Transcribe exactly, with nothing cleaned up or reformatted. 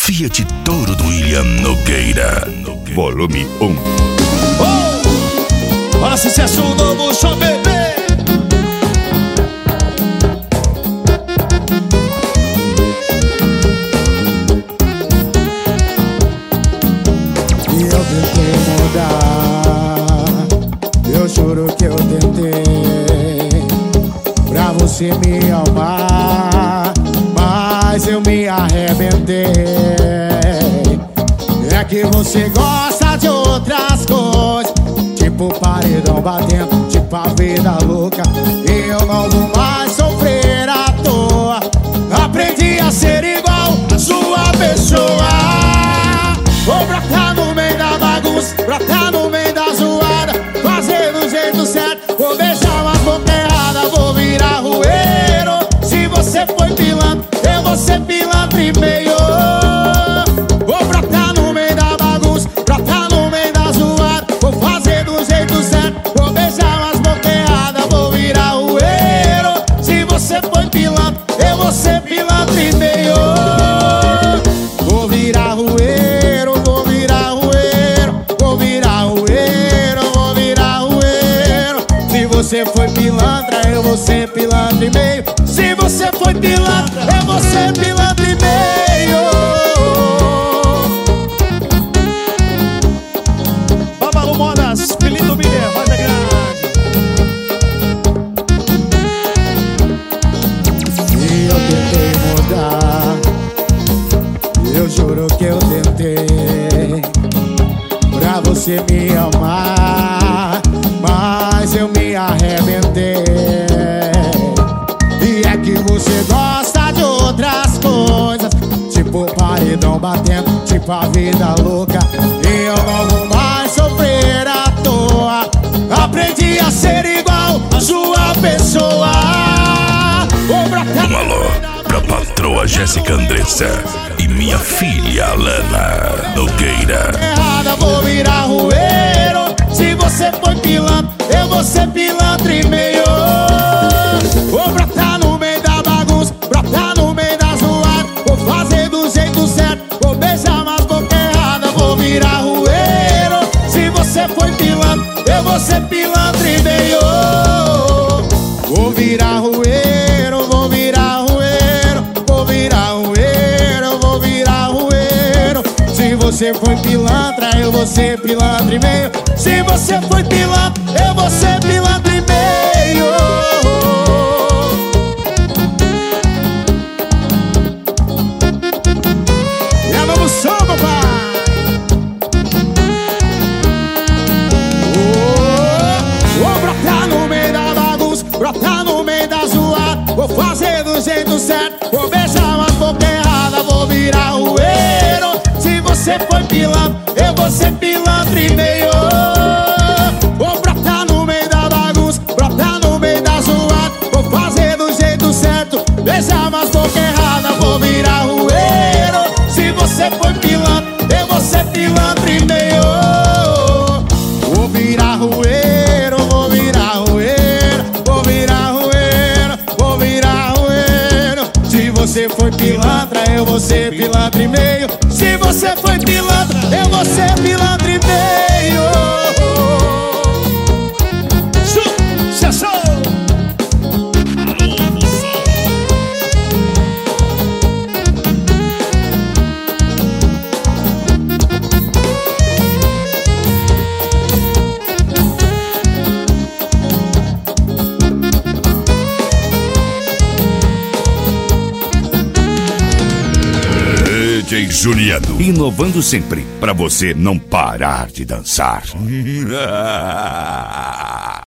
Fiat Toro do William Nogueira. Volume um. Oh! Olha sucesso novo, show bebê. E eu tentei mudar, eu juro que eu tentei, pra você me amar, mas eu me arrebentei. É que você gosta de outras coisas, tipo paredão batendo, tipo a vida louca. E eu não vou mais sofrer à toa. Aprendi a ser igual a sua pessoa. Vou brotar no meio da bagunça, brotar no meio da zoada, fazer do jeito certo, vou beijar umas bocas erradas, vou virar rueiro. Se você foi pilantra, eu vou ser pilantra e meio. Vou brotar no meio da bagunça, brotar no meio da zoada, vou fazer do jeito certo, vou beijar umas bocas erradas, vou virar rueiro. Se você foi pilantra, eu vou ser pilantra e meio. Vou virar rueiro, vou virar rueiro, vou virar rueiro, vou virar rueiro. Se você foi pilantra, eu vou ser pilantra e meio. Se você foi pilantra, eu vou ser pilantra e meio. Babalu Modas, Felipe Miller, Roda Grande. E eu tentei mudar, eu juro que eu tentei, pra você me amar, mas eu me arrebentei. E é que você gosta de outras coisas, tipo paredão batendo, tipo a vida louca. E eu não vou mais sofrer à toa. Aprendi a ser igual a sua pessoa. Vou brotar Um alô pra patroa Jéssica Andressa e minha filha Alana Nogueira. errada, vou virar rueiro. Se você foi pilantra, eu vou ser pilantra e meio. Vou brotar no meio da bagunça, brotar no meio da zoada, vou fazer do jeito certo, vou beijar umas bocas erradas, vou virar rueiro. Se você foi pilantra, eu vou ser pilantra e meio. Vou virar rueiro, vou virar rueiro, vou virar rueiro, vou virar rueiro. Se você foi pilantra, eu vou ser pilantra e meio. Se você foi pilantra, eu vou ser pilantra e meio. E é novo som, papai. Oh, vou brotar no meio da bagunça, brotar no meio da zoada, vou fazer do jeito certo, vou beijar umas bocas erradas, vou virar rueiro. Se você foi pilantra, eu vou ser pilantra e meio. Vou brotar no meio da bagunça, brotar no meio da zoada, vou fazer do jeito certo, beijar umas bocas erradas, vou virar rueiro. Se você foi pilantra, eu vou ser pilantra e meio. Vou virar rueiro, vou virar rueiro, vou virar rueiro, vou virar rueiro. Se você foi pilantra, eu vou ser pilantra e meio. Se você foi pilantra, eu vou ser pilantra e meio. Sucesso! D J Juliano, inovando sempre pra você não parar de dançar.